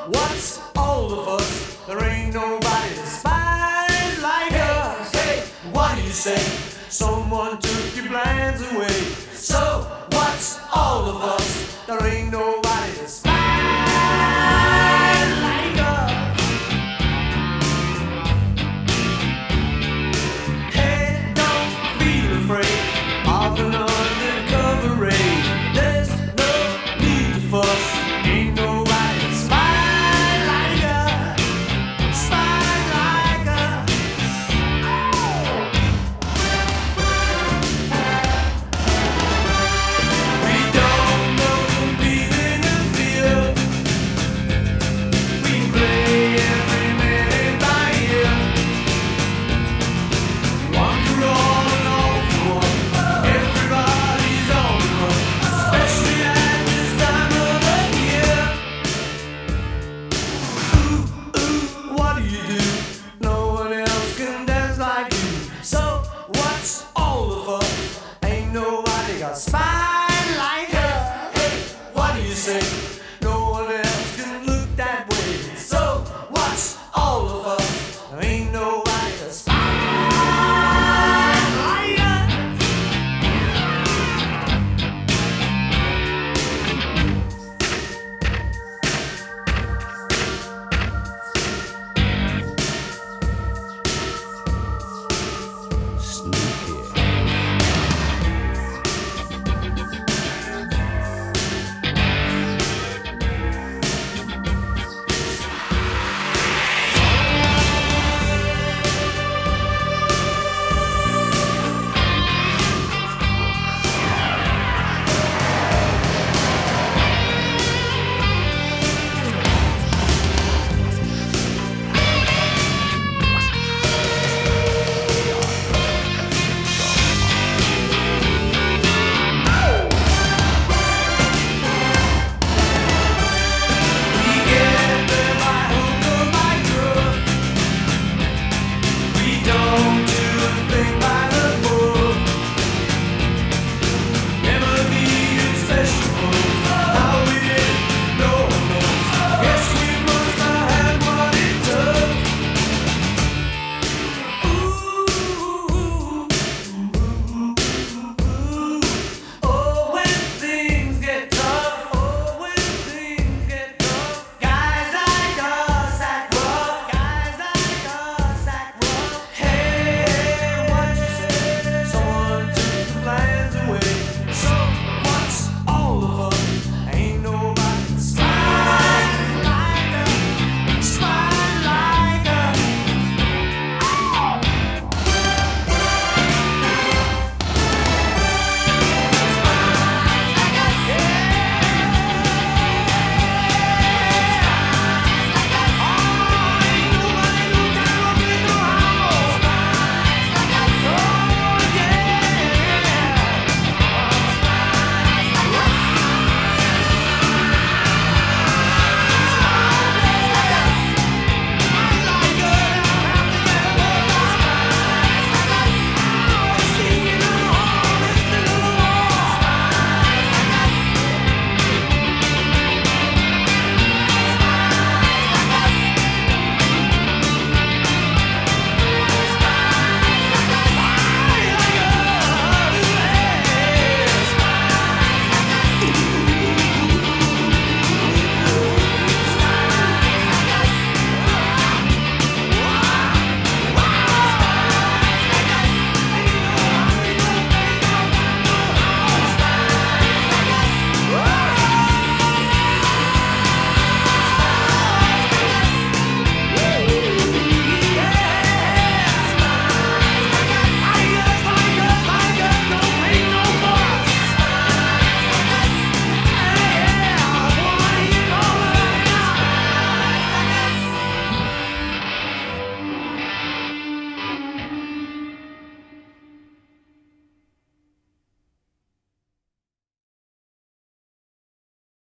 what's all of us? There ain't nobody spies like us. Hey, what do you say? Someone took your plans away. So what's all of us? There ain't nobody spies like us. Hey, don't feel afraid of an undercover raid. There's no need to fuss. Ain't nobody spy like us. Spy like us. We don't know the feeling of fear. We play every minute by ear. One for all and all for one. Everybody's on the run, especially at this time of the year. Ooh, ooh, what do you do? No one else can dance like you. So what's all of us? Ain't nobody got spies.